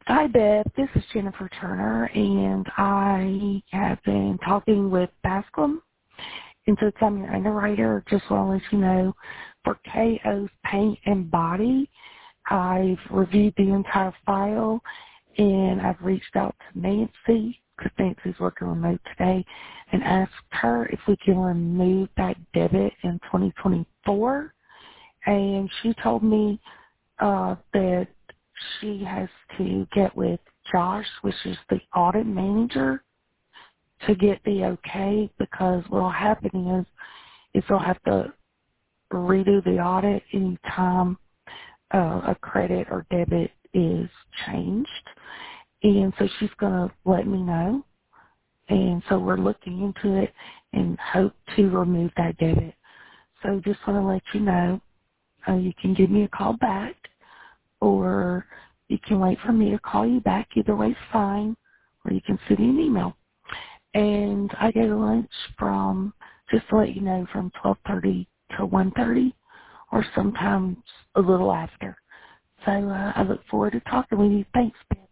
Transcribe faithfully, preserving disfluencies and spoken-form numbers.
Hi, Beth. This is Jennifer Turner, and I have been talking with Bascom. And since I'm your underwriter, just want to let you know, for K O's Paint and Body, I've reviewed the entire file, and I've reached out to Nancy, because Nancy's working remote today, and asked her if we can remove that debit in twenty twenty-four. And she told me uh, that she has to get with Josh, which is the audit manager, to get the okay, because what will happen is, is they'll have to redo the audit anytime uh, a credit or debit is changed. And so she's going to let me know. And so we're looking into it and hope to remove that debit. So just want to let you know, uh, you can give me a call back, or you can wait for me to call you back. Either way is fine, or you can send me an email. And I go to lunch from, just to let you know, from twelve thirty to one thirty, or sometimes a little after. So uh, I look forward to talking with you. Thanks, Ben.